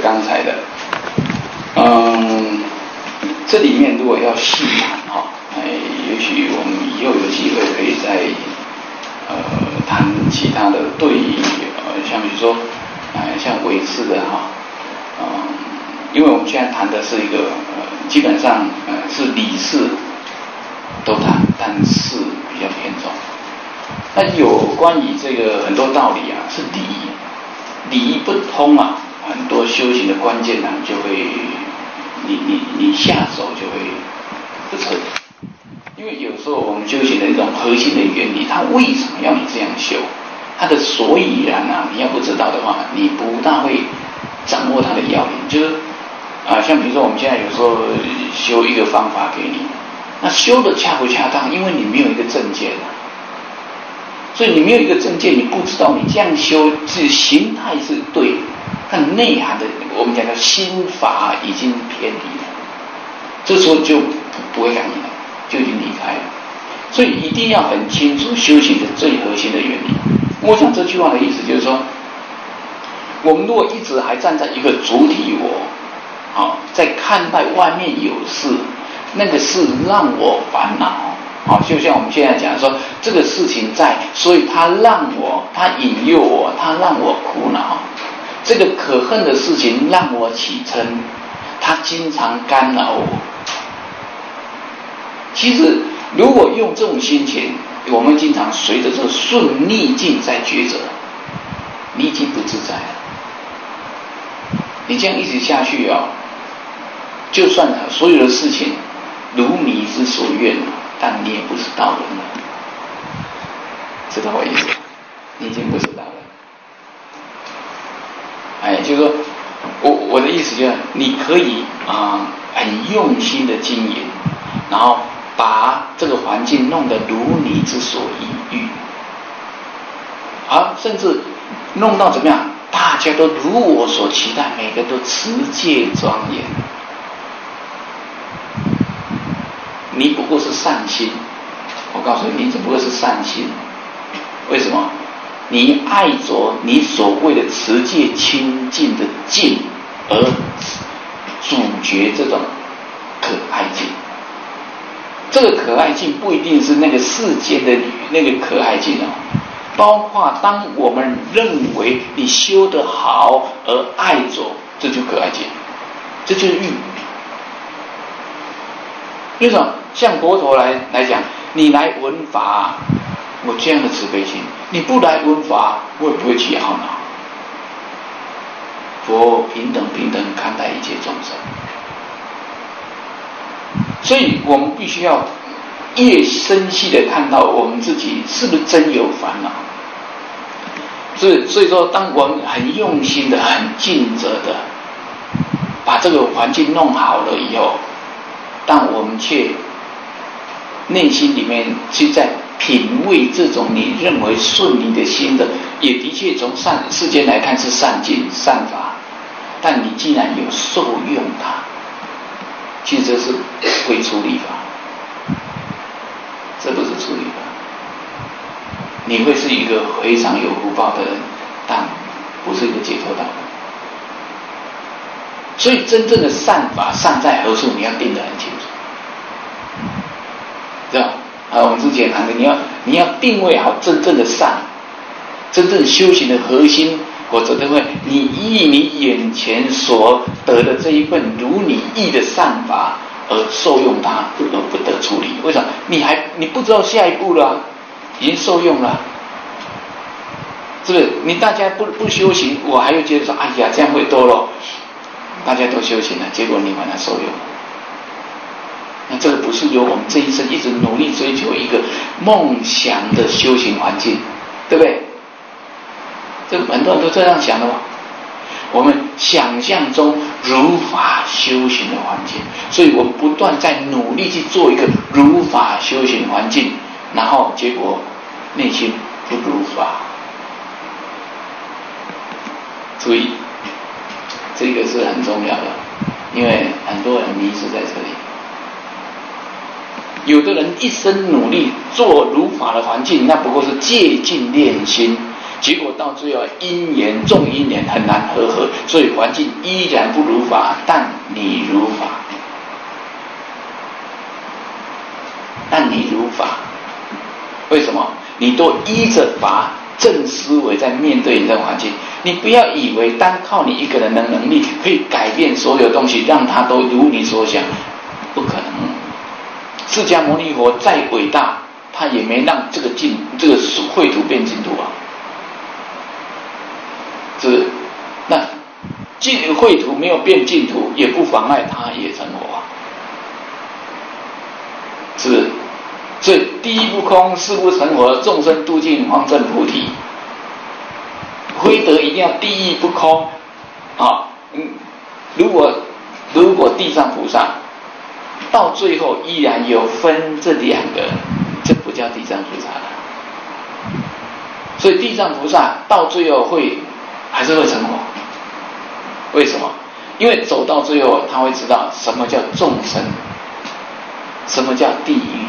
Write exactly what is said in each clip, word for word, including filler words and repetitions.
刚才的，嗯，这里面如果要细谈哈，哎，也许我们以后有机会可以再呃谈其他的对呃，像比如说，呃，像维次的哈，嗯、呃，因为我们现在谈的是一个呃，基本上呃是理事都谈，但事比较偏重。那有关于这个很多道理啊，是理理不通啊，很多修行的关键呢、啊，就会你你你下手就会不彻底。因为有时候我们修行的一种核心的原理，它为什么要你这样修？它的所以然啊，你要不知道的话，你不大会掌握它的要领。就是啊，像比如说我们现在有时候修一个方法给你，那修的恰不恰当？因为你没有一个正见啊。所以你没有一个正见，你不知道你这样修是形态是对，但内涵的我们讲的心法已经偏离了，这时候就不会感应了，就已经离开了。所以一定要很清楚修行的最核心的原理。我想这句话的意思就是说，我们如果一直还站在一个主体我，好，在看待外面有事，那个事让我烦恼。好，就像我们现在讲说，这个事情在，所以它让我，它引诱我，它让我苦恼。这个可恨的事情让我起嗔，它经常干扰我。其实，如果用这种心情，我们经常随着这个顺逆境在抉择，你已经不自在了。你这样一直下去啊，就算所有的事情如你之所愿，但你也不是道人了，知道我意思？你已经不是道人。哎，就是说，我我的意思就是，你可以啊、呃、很用心的经营，然后把这个环境弄得如你之所欲，啊，甚至弄到怎么样？大家都如我所期待，每个都持戒庄严。你不过是善心，我告诉你，你只不过是善心。为什么？你爱着你所谓的持戒清净的境，而主角这种可爱境。这个可爱境不一定是那个世间的那个可爱境哦，包括当我们认为你修得好而爱着，这就可爱境，这就是欲。为什么？像佛陀来来讲，你来闻法，我这样的慈悲心；你不来闻法，我也不会起懊恼。佛平等平等看待一切众生，所以我们必须要越深细的看到我们自己是不是真有烦恼。所以，所以说，当我们很用心的、很尽责的把这个环境弄好了以后，但我们却内心里面去在品味这种你认为顺你的心的，也的确从善世间来看是善境善法，但你既然有受用它，其实这是会处理法，这不是处理法。你会是一个非常有福报的人，但不是一个解脱道。所以真正的善法善在何处，你要定得很清楚。对吧？啊，我们之前谈的，你要你要定位好真正的善，真正修行的核心，或者认为你依你眼前所得的这一份如你意的善法而受用它，而不得处理。为什么？你还你不知道下一步了、啊，已经受用了，是不是？你大家不不修行，我还会觉得说，哎呀，这样会堕落。大家都修行了，结果你把它受用。那这个不是由我们这一生一直努力追求一个梦想的修行环境，对不对？这很多人都这样想的嘛。我们想象中如法修行的环境，所以我们不断在努力去做一个如法修行环境，然后结果内心不如法。注意，这个是很重要的，因为很多人迷失在这里。有的人一生努力做如法的环境，那不过是借境练心， 结果到最后因缘众因缘很难和合，所以环境依然不如法，但你如法，但你如法，为什么？你都依着法正思维在面对你的环境，你不要以为单靠你一个人的能力可以改变所有东西，让它都如你所想，不可能。释迦牟尼佛再伟大，他也没让这个净这个秽土变净土啊。是，那净秽土没有变净土，也不妨碍他也成佛啊。是，所以第一不空，事不成佛，众生度尽，方证菩提。非得一定要第一不空啊。嗯，如果如果地藏菩萨到最后依然有分这两个，这不叫地藏菩萨了。所以地藏菩萨到最后会还是会成佛。为什么？因为走到最后，他会知道什么叫众生，什么叫地狱。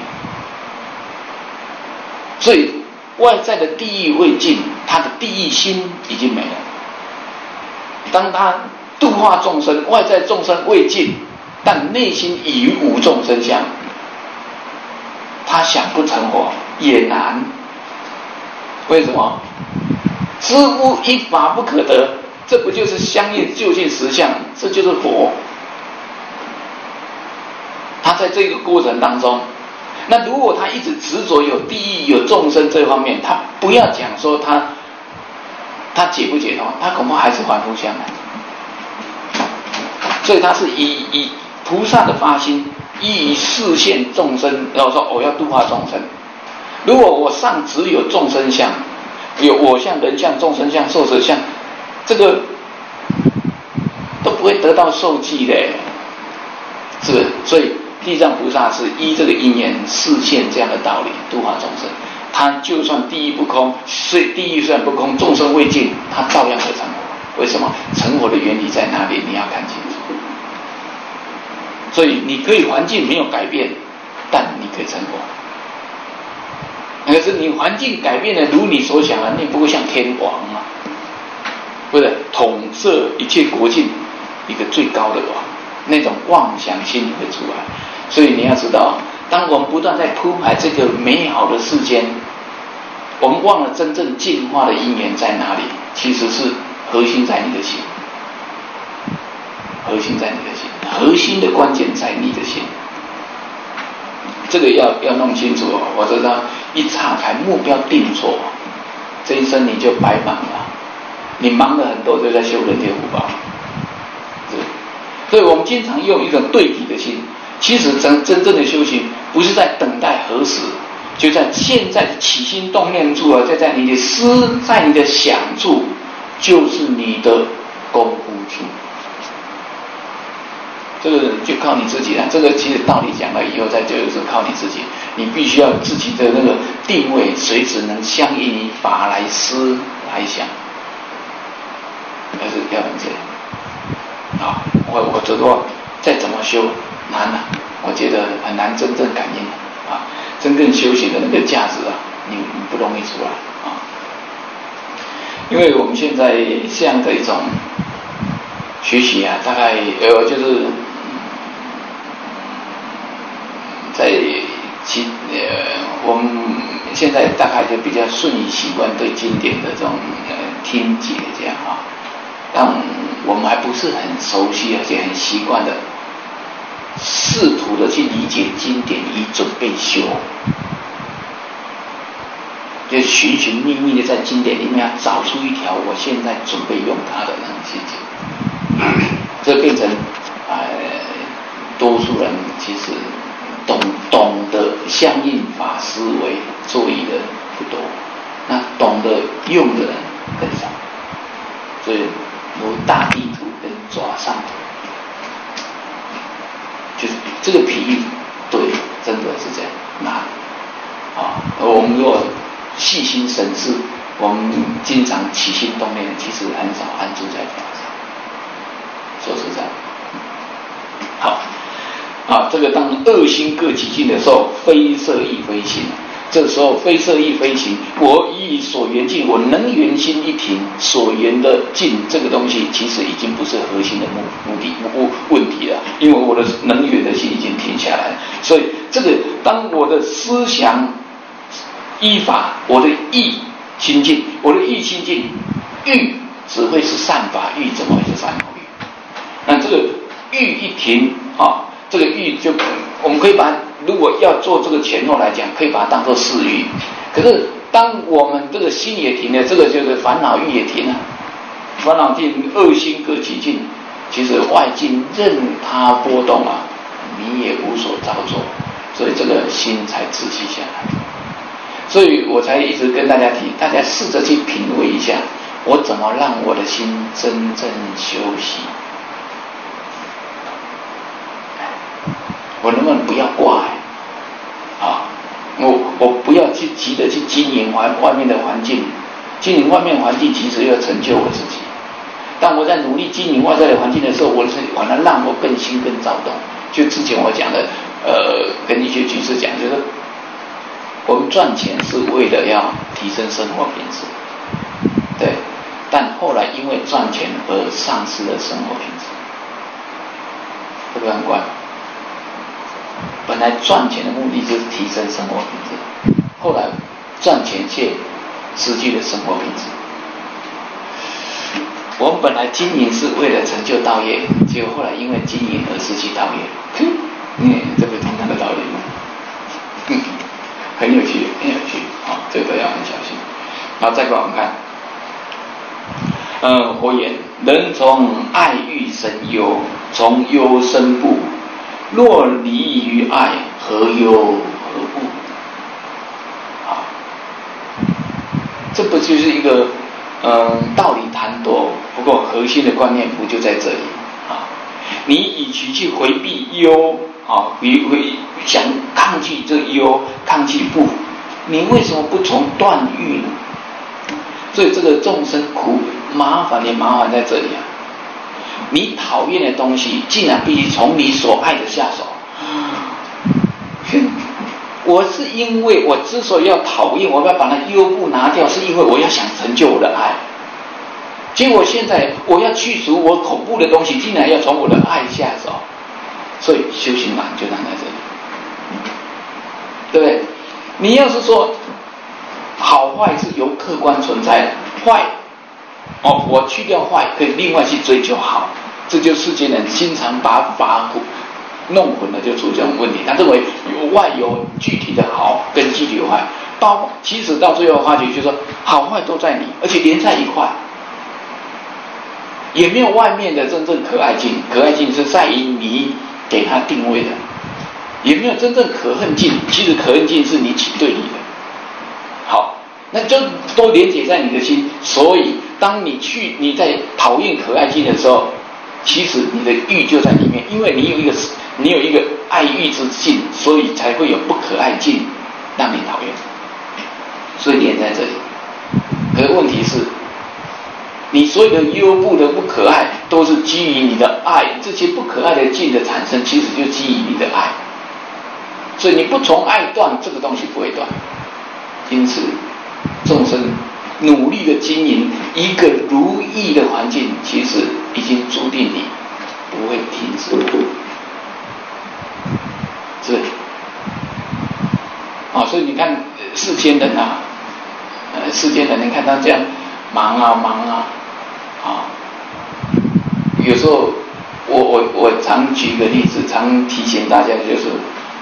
所以外在的地狱未尽，他的地狱心已经没了。当他度化众生，外在众生未尽，但内心已无众生相，他想不成佛也难。为什么？知无一法不可得，这不就是相应究竟实相？这就是佛。他在这个过程当中，那如果他一直执着有地狱有众生这方面，他不要讲说他他解不解脱，他恐怕还是凡夫相。所以他是以以菩萨的发心，以示现众生，然后说我要度化众生。如果我上只有众生相，有我相、人相、众生相、寿者相，这个都不会得到受记的，是不是？所以地藏菩萨是依这个因缘示现这样的道理度化众生。他就算地狱不空，虽地狱虽然不空，众生未尽，他照样会成佛。为什么？成佛的原理在哪里？你要看清楚。所以你可以环境没有改变，但你可以成佛。可是你环境改变了，如你所想啊，你不会像天王啊，不是统摄一切国境一个最高的王，那种妄想心会出来。所以你要知道，当我们不断在铺排这个美好的世间，我们忘了真正进化的因缘在哪里，其实是核心在你的心，核心在你的心，核心的关键在你的心。这个要要弄清楚哦，我知道一岔开目标定错，这一生你就白忙了，你忙了很多就在修人天福报。所以我们经常用一种对比的心，其实真真正的修行不是在等待何时，就在现在的起心动念处啊，在在你的思，在你的想处，就是你的功夫处。这个就靠你自己了。这个其实道理讲了以后，再就是靠你自己。你必须要自己的那个定位，随时能相应于法来思来想，还是要这样。啊，我我觉得再怎么修难了、啊，我觉得很难真正感应啊，真正修行的那个价值啊，你你不容易出来啊。因为我们现在这样的一种学习啊，大概呃就是。在其呃，我们现在大概就比较顺应习惯对经典的这种呃听解这样啊，但我们还不是很熟悉，而且很习惯的试图的去理解经典以准备修，就寻寻觅觅的在经典里面要找出一条我现在准备用它的那种境界，这变成呃多数人其实。懂懂得相应法思维作意的不多，那懂得用的人更少，所以如大地图跟抓上图，就是这个比喻对，真的是这样。那啊，我们如果细心审视，我们经常起心动念，其实很少安住在法上。说实在，好。啊，这个当恶心各极尽的时候，非色亦非心。 这时候非色亦非行，我以所缘境，我能缘心一停，所缘的境这个东西，其实已经不是核心的目目的问问题了，因为我的能缘的心已经停下来了。所以这个当我的思想依法，我的意清净，我的意清净，欲只会是善法，欲怎么会是善法欲？那这个欲一停啊，这个欲就我们可以把，如果要做这个前后来讲，可以把它当作四欲。可是当我们这个心也停了，这个就是烦恼欲也停了，烦恼停，恶心各其尽。其实外境任它波动啊，你也无所着作，所以这个心才自息下来。所以我才一直跟大家提，大家试着去品味一下，我怎么让我的心真正休息。我能不能不要挂啊？我我不要去急着去经营外外面的环境，经营外面环境其实要成就我自己。当我在努力经营外在的环境的时候，我是反而让我更心更躁动。就之前我讲的，呃，跟一些居士讲，就是我们赚钱是为了要提升生活品质，对，但后来因为赚钱而丧失了生活品质，会不会很怪？本来赚钱的目的就是提升生活品质，后来赚钱却失去了生活品质。我们本来经营是为了成就道业，结果后来因为经营而失去道业。嗯，这不是同样的道理吗？嗯，很有趣，很有趣啊、哦，这个要很小心。然后再给我们看，呃，佛言：人从爱欲生忧，从忧生怖。若离于爱，何忧何怖？啊，这不就是一个嗯道理谈多，不过核心的观念不就在这里啊？你与其去回避忧啊，回回想抗拒这忧，抗拒怖，你为什么不从断欲呢？所以这个众生苦麻烦也麻烦在这里啊。你讨厌的东西，竟然必须从你所爱的下手。我是因为我之所以要讨厌，我要把那忧怖拿掉，是因为我要想成就我的爱。结果现在我要去除我恐怖的东西，竟然要从我的爱下手。所以修行难就难在这里，对不对？你要是说好坏是由客观存在的，坏。哦，我去掉坏，可以另外去追求好，这就是世间人经常把法弄混了，就出这种问题。他认为有外有具体的好跟具体的坏，到其实到最后发觉就是说好坏都在你，而且连在一块，也没有外面的真正可爱境，可爱境是在于你给他定位的，也没有真正可恨境，其实可恨境是你起对你的。好。那就都连结在你的心，所以当你去你在讨厌可爱境的时候，其实你的欲就在里面，因为你有一个你有一个爱欲之境，所以才会有不可爱境让你讨厌，所以连在这里。可是问题是，你所有的忧怖的不可爱，都是基于你的爱，这些不可爱的境的产生，其实就基于你的爱，所以你不从爱断，这个东西不会断，因此。众生努力的经营一个如意的环境，其实已经注定你不会停止。是啊，所以你看世间人啊，呃，世间人你看他这样忙啊忙啊，啊，有时候我我我常举个例子，常提醒大家就是。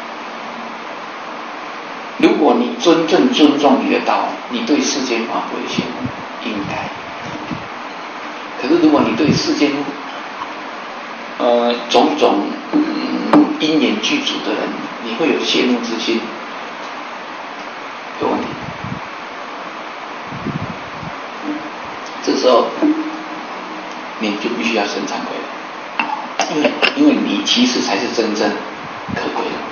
如果你真正尊重你的道，你对世间法不会羡慕，应该。可是如果你对世间，呃种种、嗯、因缘具足的人，你会有羡慕之心，有问题。这时候你就必须要生惭愧了，因为因为你其实才是真正可贵的。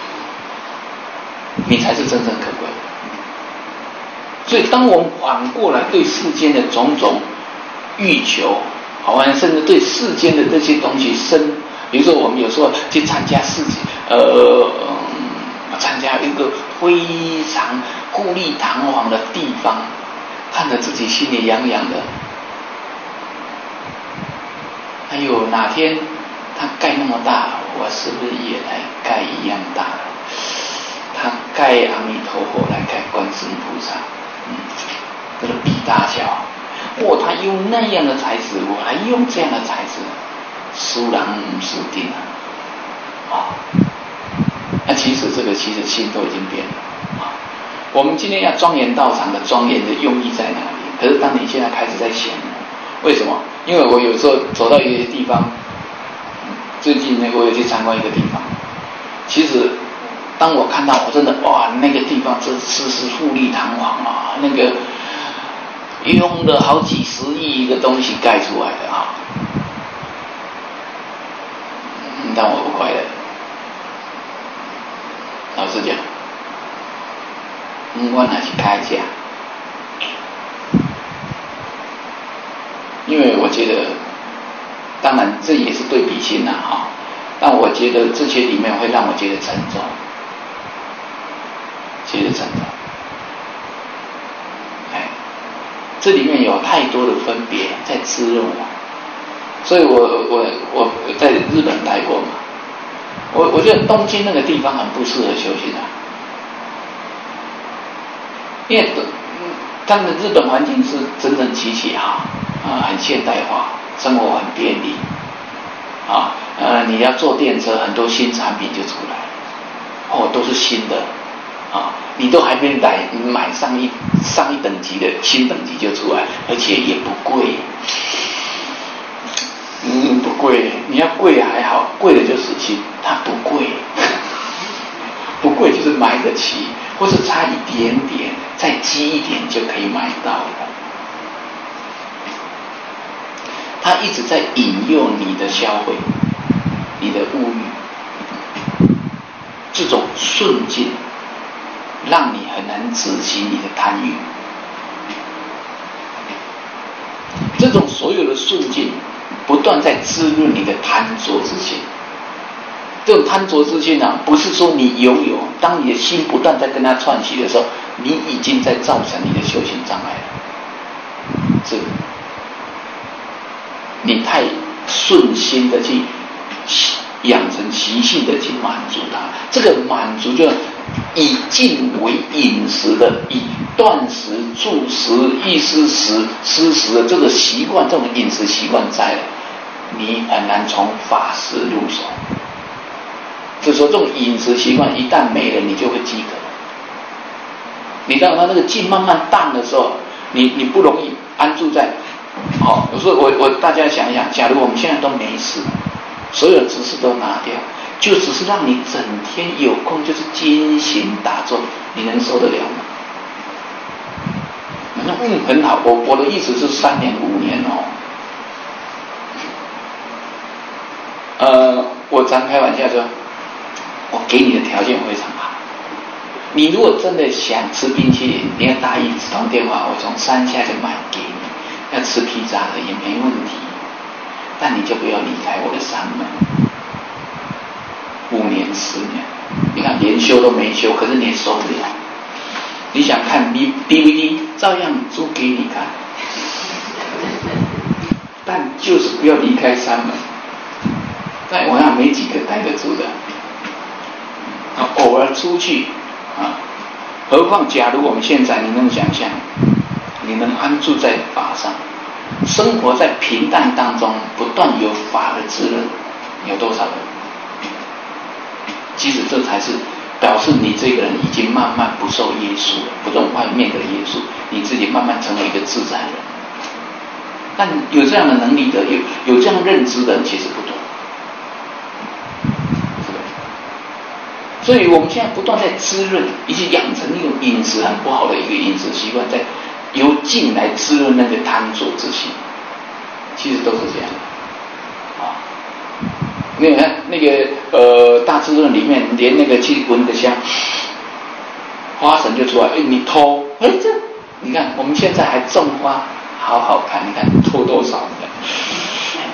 你才是真正可贵的。所以当我们反过来对世间的种种欲求，好像甚至对世间的这些东西生，比如说我们有时候去参加世界，呃，参加一个非常富丽堂皇的地方，看着自己心里痒痒的。还有哪天他盖那么大，我是不是也来盖一样大的？他盖阿弥陀佛来盖观世音菩萨，嗯，这个比大小，哇，他用那样的材质，我还用这样的材质，输人不输阵啊！啊，那其实这个其实心都已经变了啊。我们今天要庄严道场的庄严的用意在哪里？可是当你现在开始在想，为什么？因为我有时候走到一些地方，最近呢，我有去参观一个地方，其实当我看到我真的哇，那个地方真是是富丽堂皇啊，那个用了好几十亿的东西盖出来的啊，但我不快乐。老实讲，嗯，我拿去开价，因为我觉得，当然这也是对比心呐哈，但我觉得这些里面会让我觉得沉重，觉得沉重。哎，这里面有太多的分别在滋润我，所以我我我在日本待过嘛。我我觉得东京那个地方很不适合修行啊，因为他们的日本环境是整整齐齐哈啊，很现代化，生活很便利啊，呃，你要坐电车，很多新产品就出来，哦，都是新的啊，你都还没来买上一上一等级的新等级就出来，而且也不贵。嗯，不贵，你要贵还好，贵的就死心，它不贵，不贵就是买得起，或是差一点点，再积一点就可以买到了。它一直在引诱你的消费，你的物欲，这种顺境，让你很难止息你的贪欲。这种所有的顺境，不断在滋润你的贪着之心。这种贪着之心啊，不是说你拥有，当你的心不断在跟它串起的时候，你已经在造成你的修行障碍了。是，你太顺心的去养成习性的去满足它，这个满足就以静为饮食的，以断食、住食、意思食、施食的这个习惯，这种饮食习惯在了，你很难从法食入手。就说这种饮食习惯一旦没了，你就会饥渴。你当它那个劲慢慢淡的时候，你你不容易安住在。好，我说我我大家想一想，假如我们现在都没事，所有的知识都拿掉，就只是让你整天有空就是精心打坐，你能受得了吗？你说嗯很好，我我的意思是三年五年哦。呃，我常开玩笑说，我给你的条件非常好。你如果真的想吃冰淇淋，你要打一通电话，我从山下就买给你。要吃披萨的也没问题，但你就不要离开我的山门。五年十年，你看连修都没修，可是你也受不了。你想看 D V D， 照样租给你看，但就是不要离开山门。但我想没几个待得住的，啊，偶尔出去啊，何况假如我们现在，你能想象？你能安住在法上，生活在平淡当中，不断有法的滋润，有多少人？其实这才是表示你这个人已经慢慢不受约束了，不受外面的约束，你自己慢慢成为一个自在人。但有这样的能力的，有有这样认知的人其实不多，是吧？所以我们现在不断在滋润，以及养成一种饮食很不好的一个饮食习惯，在。由静来滋润那个贪着之心，其实都是这样啊。你看那个呃大滋润里面，连那个去闻个香，花神就出来，哎，你偷，哎这，你看我们现在还种花，好好看，你看偷多少？你看。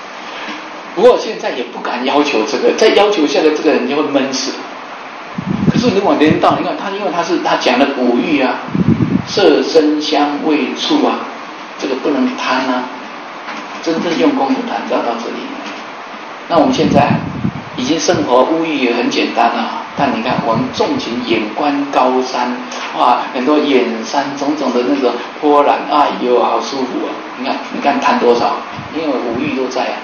不过现在也不敢要求这个，再要求下来，这个人就会闷死。可是如果连到，你看他，因为他是他讲的五欲啊，色声香味触啊，这个不能贪啊。真正用功不贪，要到这里。那我们现在已经生活物欲也很简单了，但你看我们纵情眼观高山，哇，很多远山种种的那个波澜，哎呦，好舒服啊！你看，你看贪多少？因为五欲都在啊，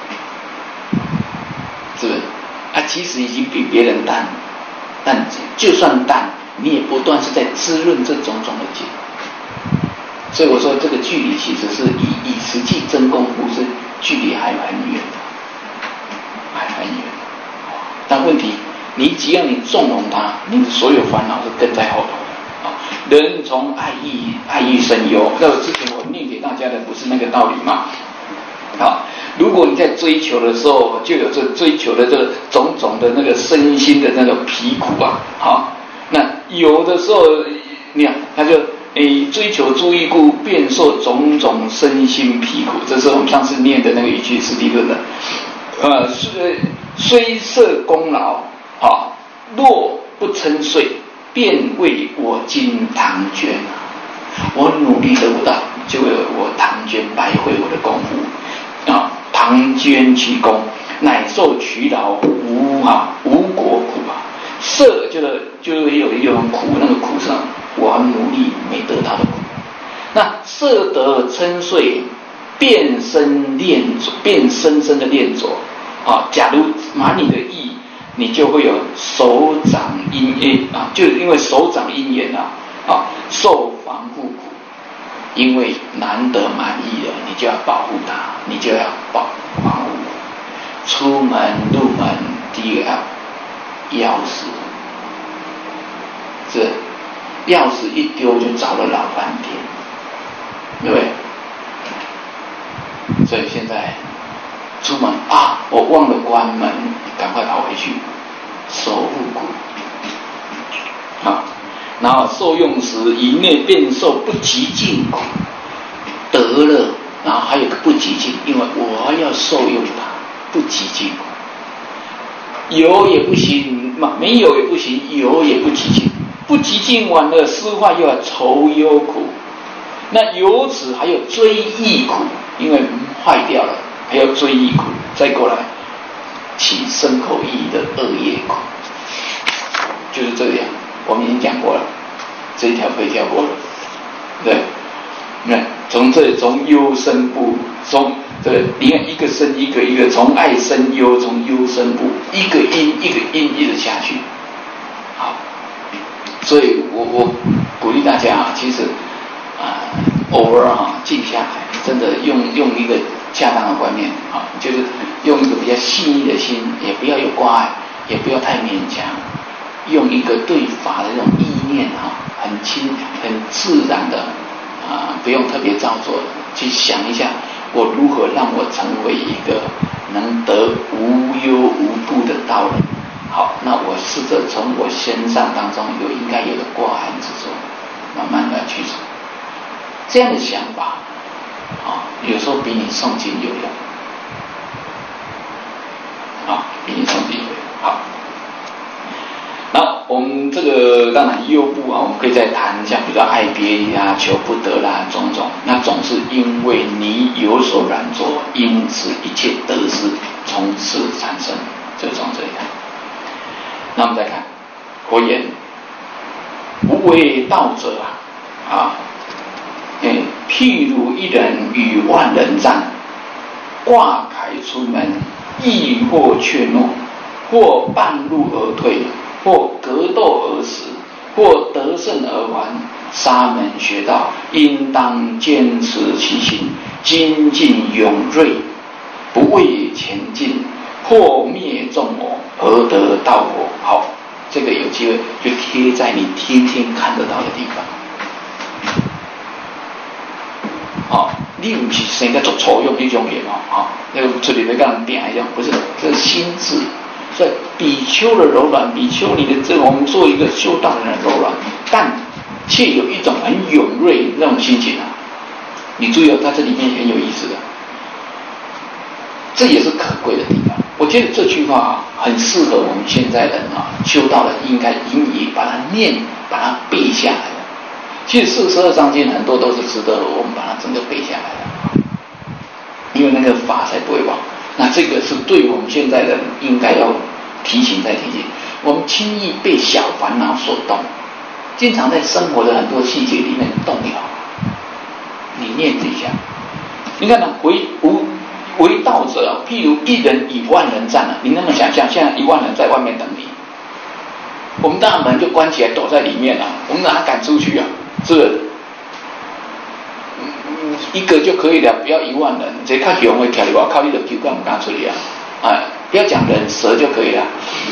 是不是？啊，其实已经比别人淡，但就算淡，你也不断是在滋润这种种的境。所以我说，这个距离其实是以以实际真功夫是距离还很远的，还很远。但问题，你只要你纵容它，你的所有烦恼是跟在后头的啊。人从爱欲爱欲生忧，那之前我念给大家的不是那个道理吗？好，如果你在追求的时候，就有这追求的这个种种的那个身心的那个疲苦啊，好，那有的时候你看他就诶追求诸欲故，便受种种身心疲苦，这是我们上次念的那个语句实地论的，呃，虽虽设功劳啊，若不称遂，便为我今唐捐。我努力得不到，就为我唐捐白费我的功夫啊！唐捐其功，乃受其劳，无啊无果苦啊！色就是就是有一种苦，那个苦是我很努力没得到的苦。那色得称遂，变身练着，变深深的练着啊！假如满你的意，你就会有手掌因缘啊，就因为手掌因缘啊啊，受防护苦，因为难得满意了，你就要保护它，你就要保防护。出门入门，第一个要钥匙，这钥匙一丢就找了老半天，对不对？所以现在出门啊，我忘了关门，赶快跑回去，守护苦。好，然后受用时，以内便受不极尽苦，得了，然后还有个不极尽，因为我要受用它，不极尽苦，有也不行，没有也不行，有也不极尽，不极尽完了，失坏又要愁忧苦，那由此还有追忆苦，因为坏掉了，还要追忆苦，再过来起身口意的恶业苦，就是这样。我们已经讲过了，这一条可以跳过了，对，那从这里从忧生部，从这个你看一个生一个一个，从爱生忧，从忧生部，一个因一个因一直下去，好，所以我我鼓励大家啊，其实啊、呃、偶尔啊静下来，真的用用一个恰当的观念啊，就是用一个比较细腻的心，也不要有挂碍，也不要太勉强。用一个对法的这种意念哈，很轻很自然的啊，不用特别造作的去想一下，我如何让我成为一个能得无忧无怖的道人。好，那我试着从我身上当中有应该有的挂碍之处，慢慢的去除。这样的想法啊，有时候比你诵经有用啊，比你诵经有用。好。然后我们这个当然忧部啊，我们可以再谈像比如说爱别离啊、求不得啦、种种，那总是因为你有所染着，因此一切得失从此产生，就从这里看。那我们再看佛言：无为道者啊，啊，嗯，譬如一人与万人战，挂铠出门，亦或怯懦，或半路而退。或格斗而死，或得胜而还，沙门学道，应当坚持其心，精进勇锐，不畏前进，破灭众我，而得道果。好，这个有机会就贴在你天天看得到的地方。好，你不是生在做错用那种人哦，啊，那个这里面跟人点一样，不是，这是心智。所以比丘的柔软，比丘你的这我们做一个修道人的柔软，但却有一种很勇锐那种心情啊。你注意哦，它这里面很有意思的，这也是可贵的地方。为我觉得这句话啊，很适合我们现在人啊，修道的应该引以把它念，把它背下来的。其实四十二章经很多都是值得我们把它整个背下来的，因为那个法才不会忘。那这个是对我们现在人应该要提醒再提醒，我们轻易被小烦恼所动，经常在生活的很多细节里面动摇。你念这一下，你看呢、啊，为无为道者，譬如一人以万人战啊，你能不能想象，现在一万人在外面等你，我们当然门就关起来，躲在里面了、啊，我们哪敢出去啊？是不是？一个就可以了，不要一万人。这看熊会跳里外靠你的球干不敢出去啊！哎，不要讲人，蛇就可以了。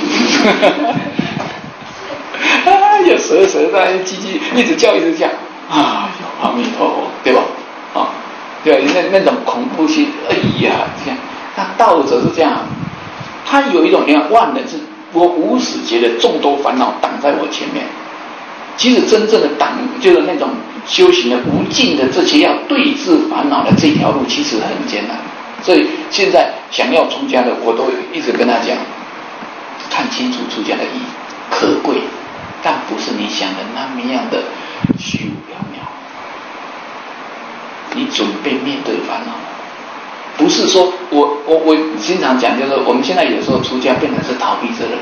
啊，有蛇蛇在叽叽一直叫一直叫啊！阿弥陀佛，对吧？啊，对，那那种恐怖心，哎呀，这样，那道者是这样，他有一种，你看万人是我无始劫的众多烦恼挡在我前面。其实真正的挡，就是那种修行的无尽的这些要对治烦恼的这条路，其实很艰难。所以现在想要出家的，我都一直跟他讲，看清楚出家的意义，可贵，但不是你想的那么样的虚无缥缈。你准备面对烦恼，不是说我我我经常讲，就是我们现在有时候出家变成是逃避责任，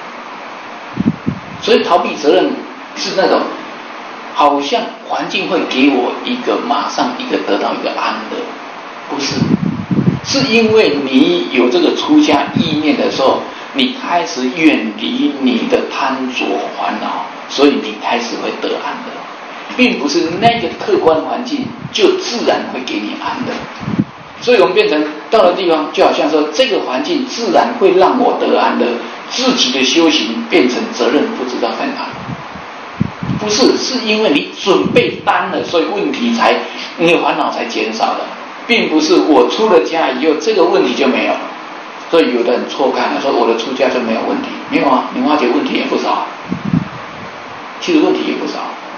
所以逃避责任。是那种好像环境会给我一个马上一个得到一个安乐，不是，是因为你有这个出家意念的时候，你开始远离你的贪着烦恼，所以你开始会得安乐，并不是那个客观环境就自然会给你安乐。所以我们变成到了地方，就好像说这个环境自然会让我得安乐，自己的修行变成责任不知道在哪里。不是，是因为你准备担了，所以问题才，你的烦恼才减少了，并不是我出了家以后这个问题就没有了。所以有的人错看了，说我的出家就没有问题，没有啊，莲花姐问题也不少，其实问题也不少。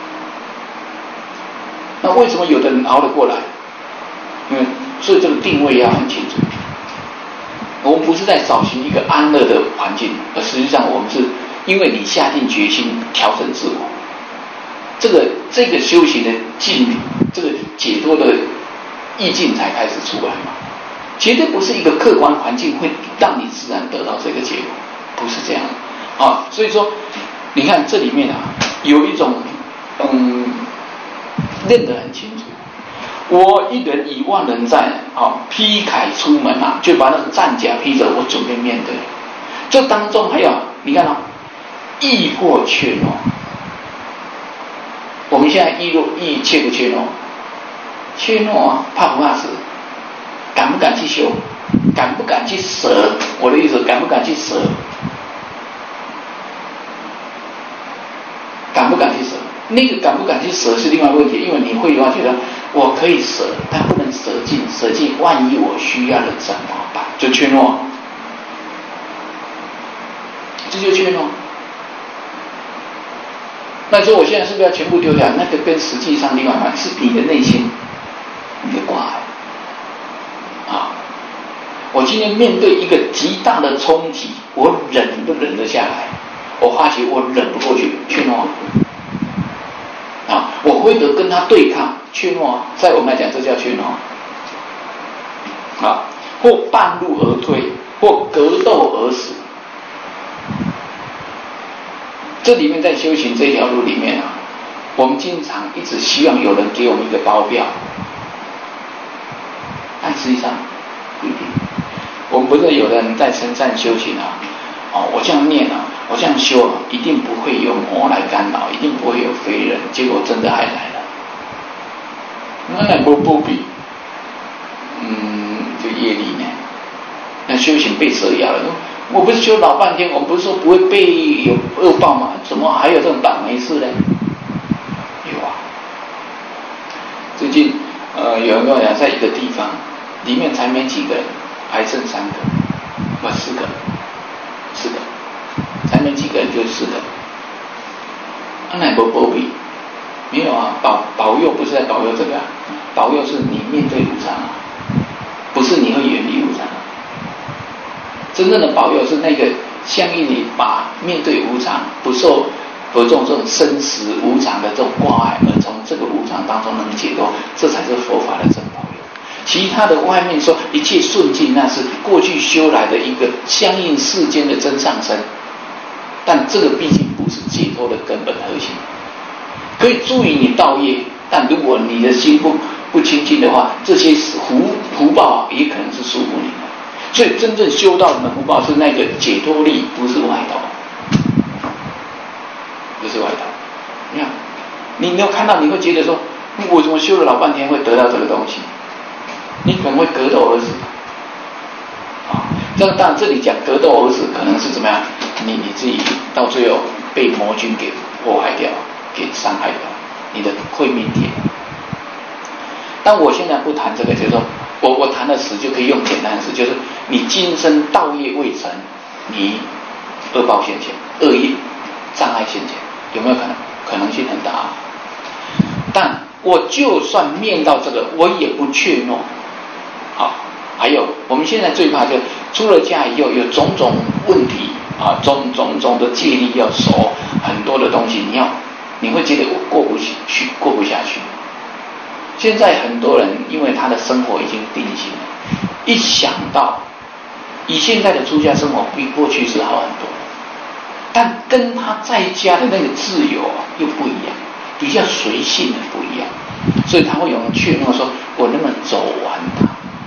那为什么有的人熬得过来？因为所以这个定位要很清楚。我们不是在找寻一个安乐的环境，而实际上我们是因为你下定决心调整自我。这个这个修行的境，这个解脱的意境才开始出来嘛，绝对不是一个客观环境会让你自然得到这个结果，不是这样啊。所以说，你看这里面啊，有一种嗯，认得很清楚。我一人以万人战啊，披铠出门啊，就把那个战甲披着，我准备面对。这当中还有，你看啊，亦或怯懦。我们现在易弱易怯不怯懦？怯懦啊，怕不怕死？敢不敢去修？敢不敢去舍？我的意思，敢不敢去舍？敢不敢去舍？那个敢不敢去舍是另外一个问题，因为你会的话觉得我可以舍，但不能舍尽，舍尽万一我需要了怎么办？就怯懦，这就怯懦。那你说我现在是不是要全部丢掉？那个跟实际上另外一是你的内心，你的挂碍啊！我今天面对一个极大的冲击，我忍不忍得下来？我发觉我忍不过去，怯懦啊！我会得跟他对抗，怯懦，在我们来讲，这叫怯懦啊！或半路而退，或格斗而死。这里面在修行这条路里面啊，我们经常一直希望有人给我们一个包标，但实际上不一定。我们不是有人在深山修行啊，哦，我这样念啊，我这样修啊，一定不会有魔来干扰，一定不会有非人，结果真的还来了。那那不不比，嗯，就业力呢？那修行被蛇咬了。我不是修老半天，我不是说不会被有恶报吗？怎么还有这种倒霉事呢？有啊。最近呃，有人跟我讲，在一个地方里面才没几个人，还剩三个，不四个，四个，才没几个人就四个。阿乃波波比没有啊，保保佑不是在保佑这个啊，保佑是你面对无常啊，不是你会远离无常啊。这真正的保佑是那个相应你把面对无常，不受不中这种生死无常的这种挂碍，而从这个无常当中能解脱，这才是佛法的真保佑。其他的外面说一切顺境，那是过去修来的一个相应世间的真上升，但这个毕竟不是解脱的根本核心。可以助于你道业，但如果你的心不不清净的话，这些福福报也可能是束缚你的。所以真正修道的福报是那个解脱力，不是外道，不是外道。你看，你没有看到，你会觉得说，我怎么修了老半天会得到这个东西？你可能会格斗而死。啊，这样当然这里讲格斗而死，可能是怎么样？你你自己到最后被魔君给迫害掉，给伤害掉，你的慧命铁。但我现在不谈这个，就是说我我谈的死就可以用简单的词，就是你今生道业未成，你恶报现前，恶业障碍现前，有没有可能？可能性很大。但我就算面到这个，我也不怯懦。好，还有我们现在最怕就出了家以后有种种问题啊，种种种的戒律要守，很多的东西你要你会觉得我过不去，过不下去。现在很多人因为他的生活已经定型了，一想到以现在的出家生活比过去是好很多，但跟他在家的那个自由又不一样，比较随性的不一样，所以他会有人怯懦说：“我能不能走完它？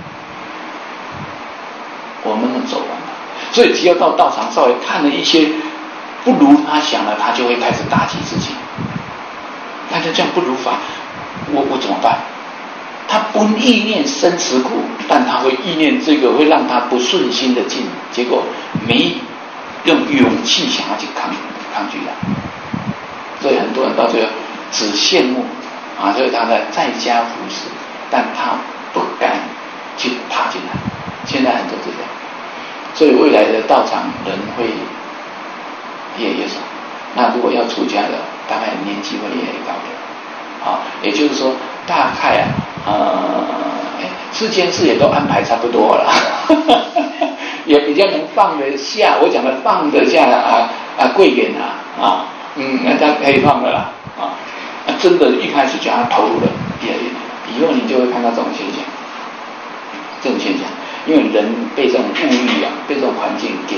我能不能走完它？”所以只要到道场稍微看了一些不如他想的，他就会开始打击自己。大家这样不如法。我我怎么办？他不意念生死苦，但他会意念这个会让他不顺心的境，结果没用勇气想要去抗抗拒他。所以很多人到最后只羡慕啊，所以他在在家服侍，但他不敢去踏进来。现在很多这样，所以未来的道场人会越来越少。那如果要出家的，大概年纪会越来越高的。啊，也就是说，大概啊，呃，世间事也都安排差不多了，也比较能放得下。我讲的放得下啊啊，贵人啊啊，嗯，那他可以放的啦啊。真的，一开始就要投入了，越来越多，以后你就会看到这种现象，这种现象，因为人被这种物欲啊，被这种环境给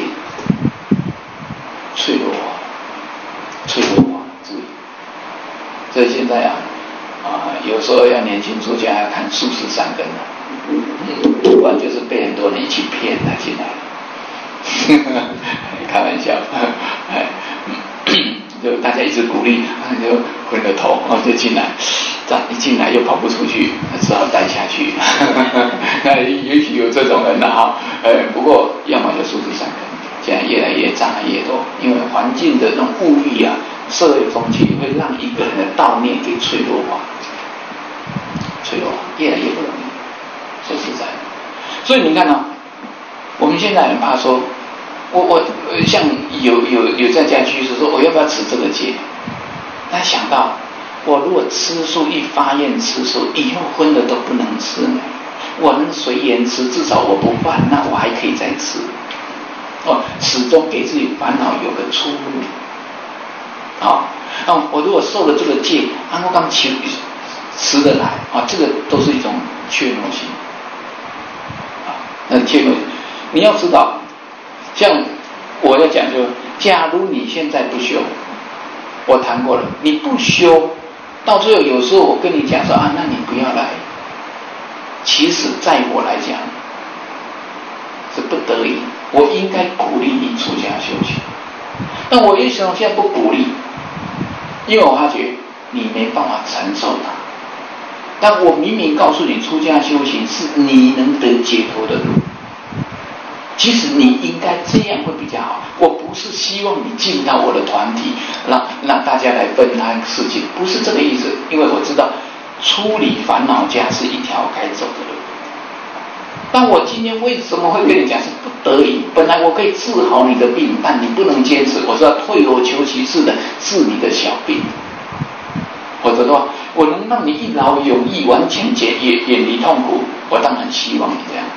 脆弱化，脆弱化，注意。所以现在啊。啊，有时候要年轻出家要看术士三根了，嗯，不然就是被很多人一起骗才进来。开玩笑，哎，就大家一直鼓励，就昏了头，然后就进来，这样一进来又跑不出去，只好待下去。那也许有这种人了哈，呃，不过要么就术士三根，现在越来越障碍越多，因为环境的那种物欲啊。社会风气会让一个人的道念给脆弱化，脆弱化越来越不容易。说实在的，所以你看啊，我们现在很怕说，我我像有有有在家居士说，我要不要持这个戒？他想到，我如果吃素一发愿吃素，以后荤的都不能吃呢。我能随缘吃，至少我不犯，那我还可以再吃。哦，始终给自己烦恼有个出路。啊，那我如果受了这个戒，啊，我刚吃吃得来啊，这个都是一种怯懦心啊，那怯懦。你要知道，像我要讲就，假如你现在不修，我谈过了，你不修，到最后有时候我跟你讲说啊，那你不要来。其实在我来讲是不得已，我应该鼓励你出家修行，但我为什么现在不鼓励？因为我发觉你没办法承受它，但我明明告诉你，出家修行是你能得解脱的路。其实你应该这样会比较好。我不是希望你进到我的团体，让让大家来分摊事情，不是这个意思。因为我知道处理烦恼家是一条该走的路。但我今天为什么会跟你讲是不得已？本来我可以治好你的病，但你不能坚持，我是要退而求其次的治你的小病。或者说，我能让你一劳永逸，完全解远远离痛苦，我当然希望你这样。所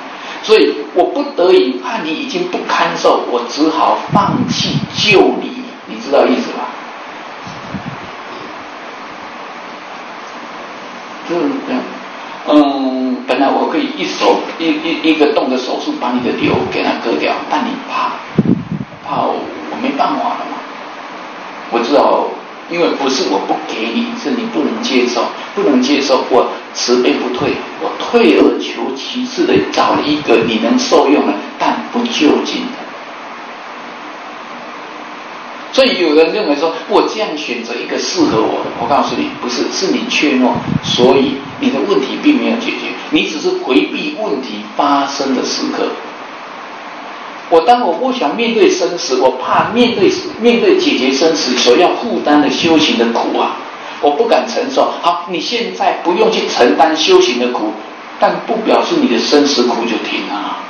所以我不得已，看你已经不堪受，我只好放弃救你，你知道意思吧？就是这样。嗯，本来我可以一手一一一个动的手术把你的瘤给它割掉，但你怕怕我没办法了嘛，我知道。因为不是我不给你，是你不能接受，不能接受，我慈悲不退，我退而求其次的找了一个你能受用的，但不就近的。所以有人认为说，我这样选择一个适合我的，我告诉你，不是，是你怯懦，所以你的问题并没有解决，你只是回避问题发生的时刻。我当我不想面对生死，我怕面对面对解决生死所要负担的修行的苦啊，我不敢承受。好，你现在不用去承担修行的苦，但不表示你的生死苦就停了啊。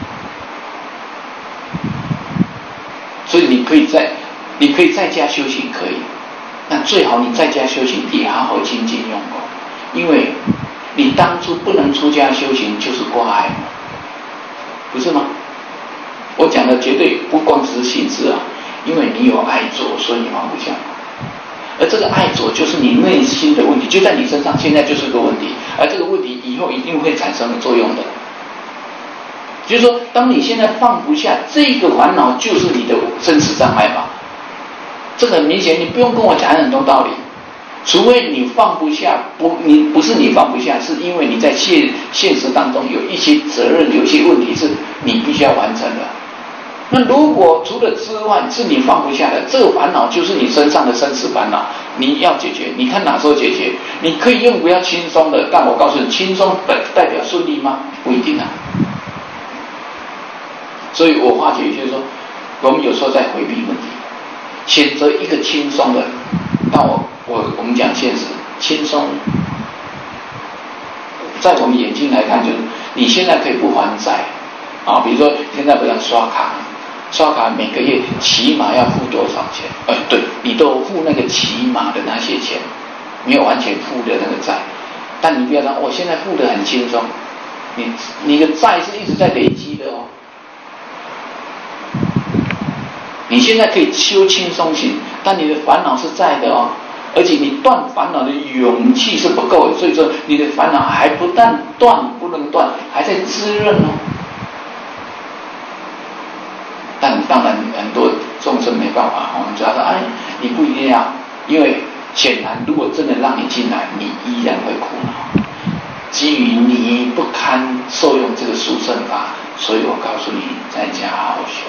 所以你可以在你可以在家修行，可以，那最好你在家修行也好好精进用功，因为你当初不能出家修行就是挂碍，不是吗？我讲的绝对不光只是形式啊，因为你有爱着，所以你放不下。而这个爱着就是你内心的问题，就在你身上，现在就是个问题，而这个问题以后一定会产生作用的。就是说，当你现在放不下这个烦恼，就是你的生死障碍吧。这个很明显，你不用跟我讲很多道理。除非你放不下，不，你不是你放不下，是因为你在现现实当中有一些责任，有一些问题是你必须要完成的。那如果除了之外是你放不下的，这个烦恼就是你身上的生死烦恼，你要解决。你看哪时候解决？你可以用比较轻松的，但我告诉你，轻松代表顺利吗？不一定啊。所以我发觉就是说，我们有时候在回避问题，选择一个轻松的，但我我我们讲现实，轻松，在我们眼睛来看，就是你现在可以不还债啊，比如说现在不要刷卡。刷卡每个月起码要付多少钱？呃，对，你都付那个起码的那些钱，没有完全付的那个债。但你不要说，我、哦、现在付得很轻松，你你的债是一直在累积的哦。你现在可以修轻松行，但你的烦恼是在的哦，而且你断烦恼的勇气是不够的，所以说你的烦恼还不但断不能断，还在滋润哦。但当然很多众生没办法，我们知道说，哎，你不一定要，因为显然如果真的让你进来，你依然会苦恼。基于你不堪受用这个殊胜法，所以我告诉你，在家好好修。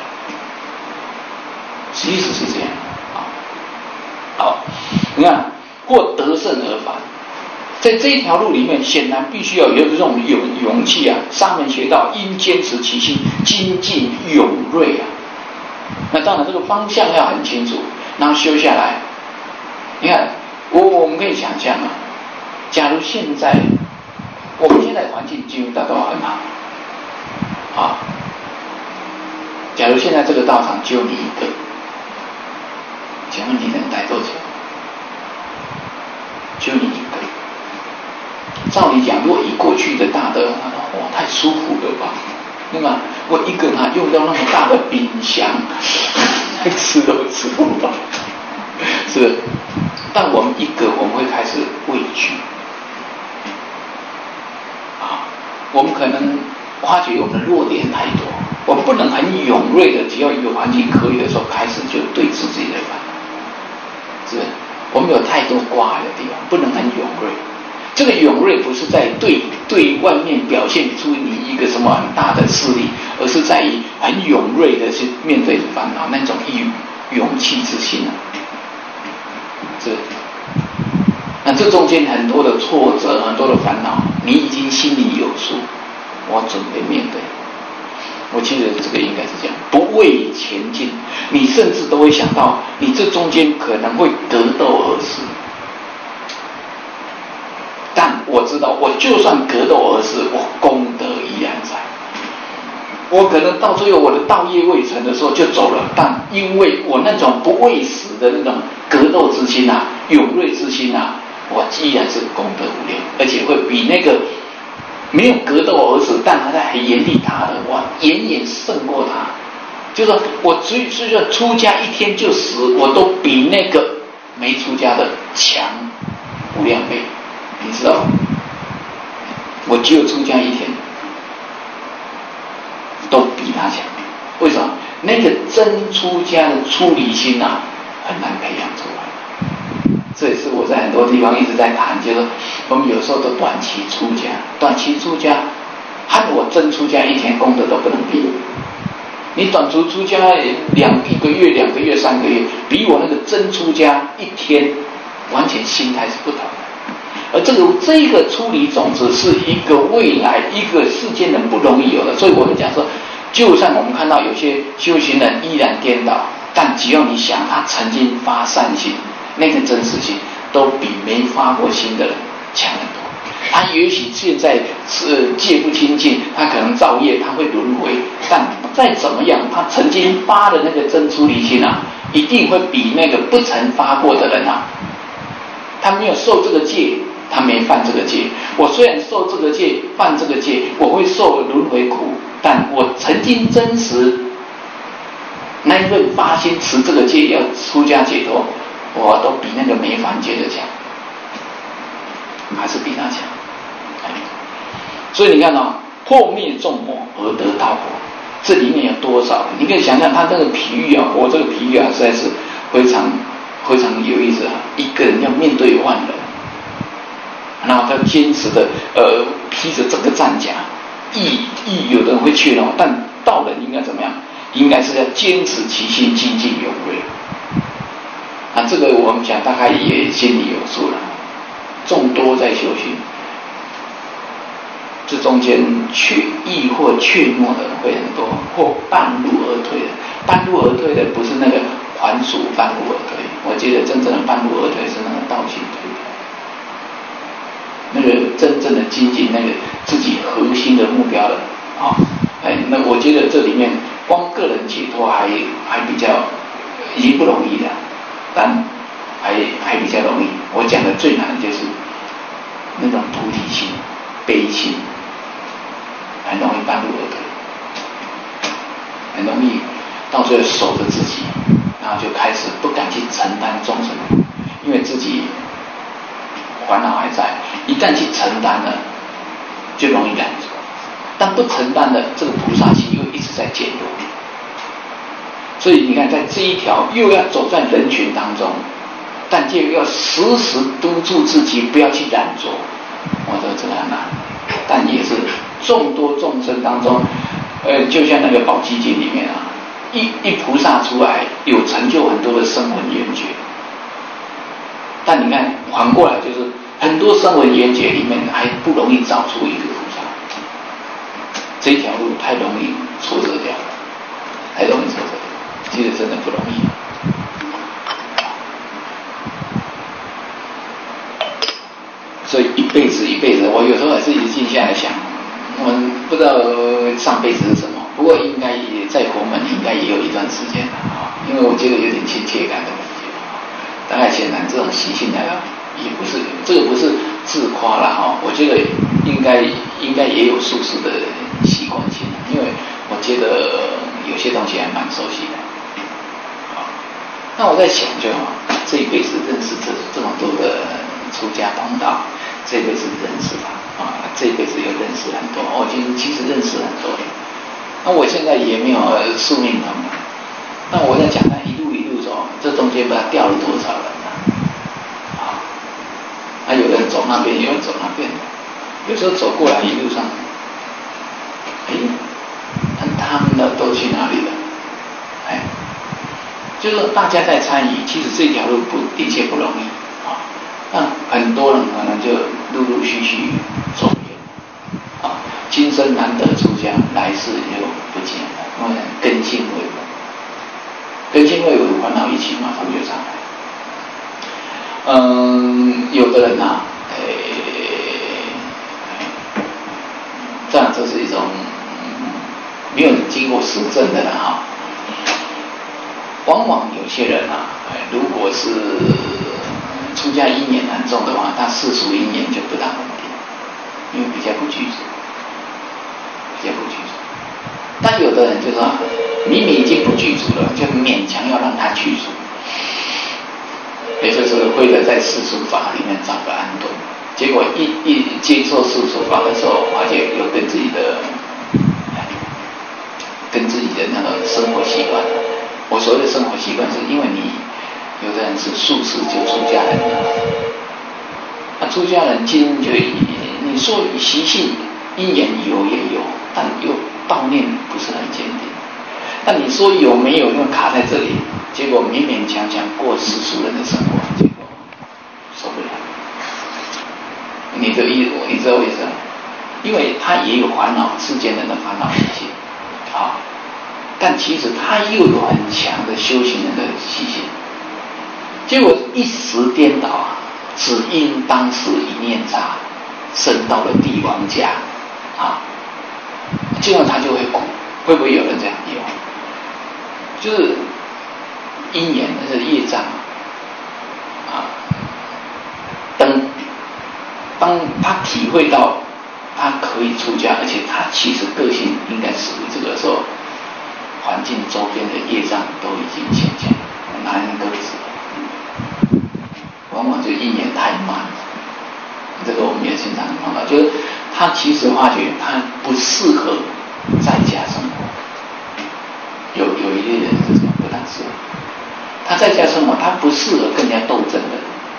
其实是这样啊。好，你看，或得胜而返，在这一条路里面，显然必须要有这种勇勇气啊。上门学道应坚持其心，精进勇锐啊。那当然，这个方向要很清楚，然后修下来。你看，我我们可以想象啊，假如现在我们现在环境几乎达到很好啊，假如现在这个道场只有你一个，请问你能待多久？只有你一个。照理讲，如果以过去的大德，哇，太舒服了吧？对吗？我一个人用到那么大的冰箱，吃都吃不饱，是。但我们一个，我们会开始畏惧啊，我们可能发觉我们的弱点太多，我们不能很勇锐的，只要有环境可以的时候，开始就对峙自己的烦恼，是。我们有太多挂碍的地方，不能很勇锐。这个勇锐不是在对对外面表现出你一个什么很大的势力，而是在于很勇锐的去面对烦恼，那种勇气之心啊，是。那这中间很多的挫折，很多的烦恼，你已经心里有数，我准备面对。我记得这个应该是这样，不畏前进，你甚至都会想到，你这中间可能会格斗而死。但我知道，我就算格斗而死，我功德依然在。我可能到最后我的道业未成的时候就走了，但因为我那种不畏死的那种格斗之心啊，勇锐之心啊，我依然是功德无量，而且会比那个没有格斗儿子，但他在还严厉他的，哇，远远胜过他。就说我虽虽然出家一天就死，我都比那个没出家的强无量倍，你知道吗？我只有出家一天，都比他强。为什么？那个真出家的出离心啊，很难培养出来。这也是我在很多地方一直在谈，就是我们有时候都短期出家，短期出家和我真出家一天功德都不能比。你短途出家两一个月、两个月、三个月，比我那个真出家一天，完全心态是不同的。而这个这个出离种子是一个未来一个世间人不容易有的，所以我们讲说，就算我们看到有些修行人依然颠倒，但只要你想他曾经发善心，那个真实性都比没发过心的人强很多。他也许现在是戒不清净，他可能造业，他会轮回，但再怎么样，他曾经发的那个真出离心啊，一定会比那个不曾发过的人啊，他没有受这个戒，他没犯这个戒。我虽然受这个戒，犯这个戒，我会受轮回苦，但我曾经真实那一份发心持这个戒要出家解脱，我都比那个没犯戒的强，还是比他强。所以你看啊，破灭众魔而得道果，这里面有多少？你可以想想他这个比喻啊，我这个比喻啊，实在是非常非常有意思啊。一个人要面对万人，然后他坚持的呃披着这个战甲，亦亦有的人会怯懦，但道人应该怎么样？应该是要坚持其心，精进有为。啊，这个我们讲大概也心里有数了。众多在修行，这中间却亦或怯懦的人会很多，或半路而退的。半路而退的不是那个还俗半路而退，我觉得真正的半路而退是那个道心退，那个真正的精进，那个自己核心的目标了啊！哎，那我觉得这里面光个人解脱还还比较已经不容易了，但还还比较容易。我讲的最难的就是那种菩提心、悲心，很容易半路而退，很容易到最后守着自己，然后就开始不敢去承担众生，因为自己烦恼还在，一旦去承担了，就容易染着。但不承担的，这个菩萨心又一直在减弱。所以你看，在这一条又要走在人群当中，但就要时时督促自己不要去染着。我说这个很难，但也是众多众生当中，呃，就像那个宝积经里面啊，一一菩萨出来，有成就很多的声闻缘觉。但你看，反过来就是很多声闻缘觉里面还不容易找出一个菩萨，这一条路太容易挫折掉了，太容易挫折掉了，其实真的不容易。所以一辈子一辈子，我有时候还是一直静下来想，我们不知道上辈子是什么，不过应该也在佛门应该也有一段时间了啊，因为我觉得有点亲切感的感觉。大概显然这种习性来了，也不是这个不是自夸了哈，我觉得应该应该也有术士的习惯性，因为我觉得有些东西还蛮熟悉的。好，那我在想就好，这一辈子认识这这么多的出家同道，这辈子认识他啊，这辈子又认识很多，我已经其实认识很多了。那我现在也没有宿命通，那我在讲他一路一路走，这中间不知道掉了多少人啊！啊，那有人走那边，有人走那边，有时候走过来一路上，哎，那他们的都去哪里了？哎，就是大家在参与，其实这条路不的确不容易啊。那很多人可能就陆陆续续走远啊，今生难得出家，来世又不见了，因为根性未稳，根性未稳，烦恼一起马上就上来。嗯，有的人啊，诶，这样这是一种、嗯、没有经过实证的人哈。往往有些人啊，如果是出家因缘很重的话，他世俗因缘就不大稳定，因为比较不具足。 但有的人就说，明明已经不具足了，就勉强要让他具足，也就是为了在世俗法里面找个安顿。结果一一接受世俗法的时候，而且又跟自己的跟自己的那个生活习惯，我所谓的生活习惯，是因为你有的人是素食就出家人的，那出家人经就你说习性因缘有也有，但又道念不是很坚定。但你说有没有，又卡在这里，结果勉勉强强过世俗人的生活，结果受不了。你的意思，你知道为什么？因为他也有烦恼，世间人的烦恼习性，啊，但其实他又有很强的修行人的习性，结果一时颠倒啊，只因当时一念差，升到了帝王家，啊，这样他就会苦。会不会有人这样？有，就是因缘，那是业障啊。等当他体会到他可以出家，而且他其实个性应该属于这个时候，环境周边的业障都已经显现，难搁置，往往就因缘太慢。这个我们也经常碰到，就是他其实发觉他不适合在家生活，有有一类人是什么不大适合，他在家生活，他不适合跟人家斗争的。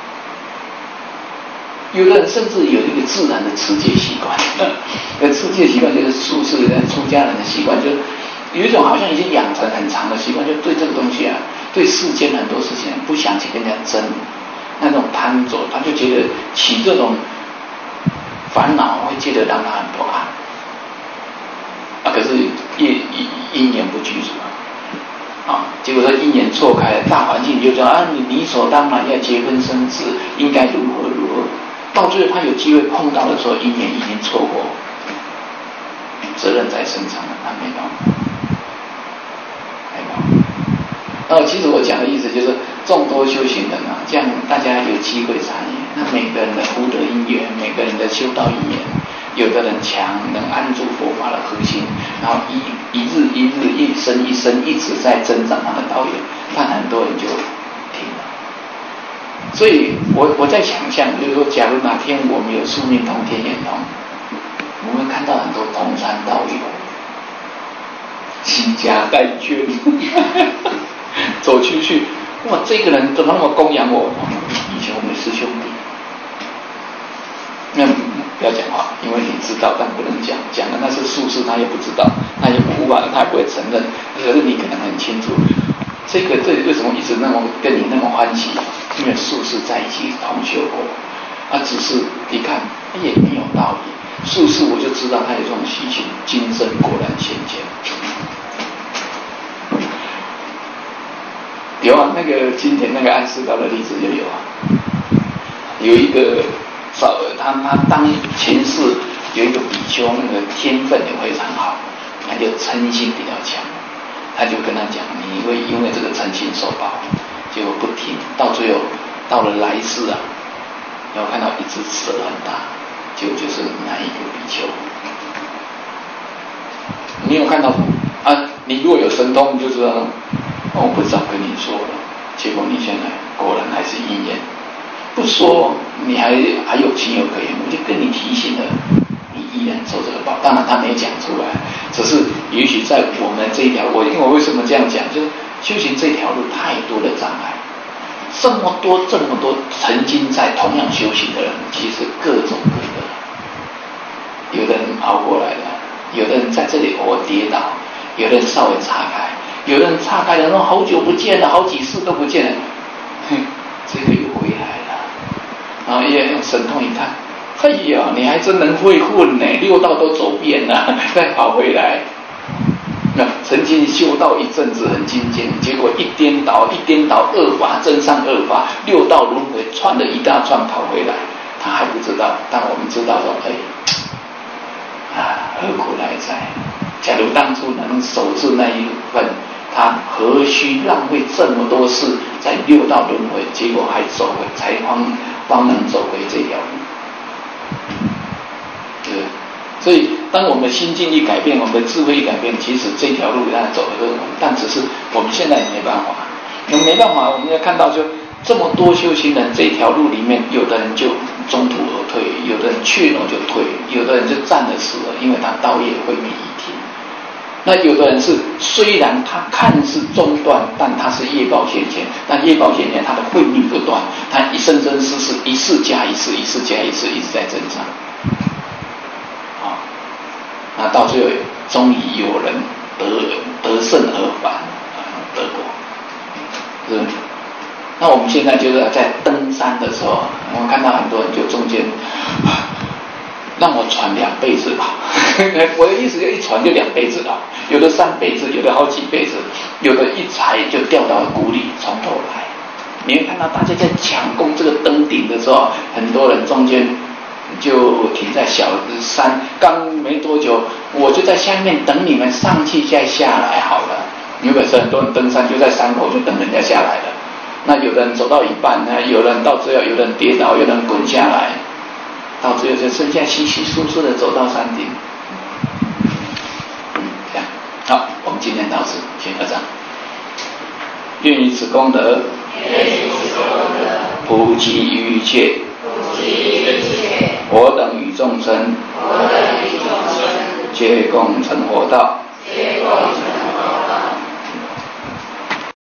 有的人甚至有一个自然的持戒习惯，呃，持戒习惯就是素食人、出家人的习惯，就是有一种好像已经养成很长的习惯，就对这个东西啊，对世间很多事情不想去跟人家争，那种贪着，他就觉得起这种烦恼会觉得让他很不安。啊，可是业因缘不具足啊，结果说因缘错开了，大环境就说啊，你理所当然要结婚生子，应该如何如何，到最后他有机会碰到的时候，因缘已经错过，责任在身上了，他没办法，没办法。呃，其实我讲的意思就是，众多修行人啊，这样大家有机会参与，那每个人的福德因缘，每个人的修道因缘。有的人强，能安住佛法的核心，然后一一日一日一生一生一直在增长他的道业，但很多人就停了。所以我我在想象，就是说，假如哪天我们有宿命通、天眼通，我们看到很多同参道友，倾家荡眷，走出去，哇，这个人怎么那么供养我？以前我们是兄弟。那不要讲话，因为你知道，但不能讲。讲的那是术士，他也不知道，他也无法，他也不会承认。可是你可能很清楚，这个这为什么一直那么跟你那么欢喜？因为术士在一起同修过，啊，只是你看也没有道理。术士我就知道他有这种习性，今生果然显见。有啊，那个今天那个安世高的例子就有啊，有一个。少他他当前世有一个比丘，那个天分也非常好，他就嗔心比较强，他就跟他讲，你会因为这个嗔心受报，结果不听，到最后到了来世啊，然后看到一只蛇很大，结果就是那一个比丘。你有看到啊？你如果有神通，你就知道了。我不早跟你说了，结果你现在果然还是因缘。不说你还还有情有可原，我就跟你提醒了，你依然受这个报。当然他没讲出来，只是也许在我们这一条，我因为我为什么这样讲，就是修行这条路太多的障碍，这么多这么多曾经在同样修行的人，其实各种各的，有的人熬过来了，有的人在这里偶尔跌倒，有的人稍微岔开，有的人岔开了，说好久不见了，好几次都不见了，哼，这个又回来了。然后也用神通一看，哎呀，你还真能会混呢，六道都走遍了，再跑回来。那曾经修道一阵子很精进，结果一颠倒，一颠倒恶法真上恶法，六道轮回串了一大串跑回来，他还不知道，但我们知道说，哎，啊，何苦来哉？假如当初能守住那一份，他何须浪费这么多事在六道轮回，结果还走回，才方方能走回这条路。这所以当我们的心境一改变，我们的智慧一改变，其实这条路让它走得更稳，但只是我们现在也没办法，我们没办法，我们要看到就这么多修行人这条路里面，有的人就中途而退，有的人怯懦就退，有的人就站着死了，因为他道业慧命已停。那有的人是虽然他看似中断，但他是业报现前，但业报现前他的慧命不断，他一生生世世一世加一世，一世加一世，一直在增长。啊，那到最后终于有人得得胜而返，得果，是不是？那我们现在就是在登山的时候，我们看到很多人就中间。让我传两辈子吧，我的意思就一传就两辈子了，有的三辈子，有的好几辈子，有的一踩就掉到谷里，从头来。你会看到大家在抢攻这个登顶的时候，很多人中间就停在小山，刚没多久，我就在下面等你们上去再下来好了。有本事很多人登山就在山口就等人家下来了，那有的人走到一半，有人到最后，有人跌倒，有人滚下来。到最后就剩下稀稀疏疏的走到山顶，嗯，这样好，我们今天到此，请合掌。愿以此功德，普济于一切，我等与众生，皆共成佛道。